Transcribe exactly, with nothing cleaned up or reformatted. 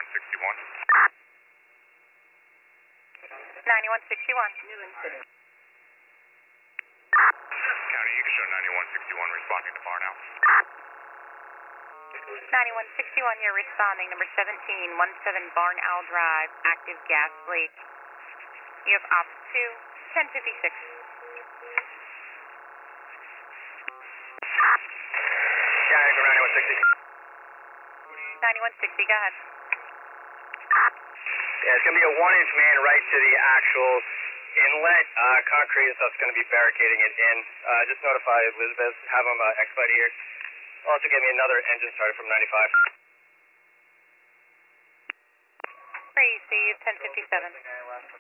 ninety-one sixty-one. ninety-one sixty-one. New incident. County, you can show ninety-one sixty-one responding to bar now. ninety-one sixty-one, you're responding. Number seventeen, seventeen Barn Owl Drive, active gas leak. You have ops to ten fifty-six. County, from ninety-one sixty. ninety-one sixty, go ahead. Yeah, it's going to be a one-inch main right to the actual inlet. Uh, concrete and stuff's going to be barricading it in. Uh, just notify Elizabeth, have them uh, expedite here. Also give me another engine starter from ninety-five. Receive ten fifty-seven.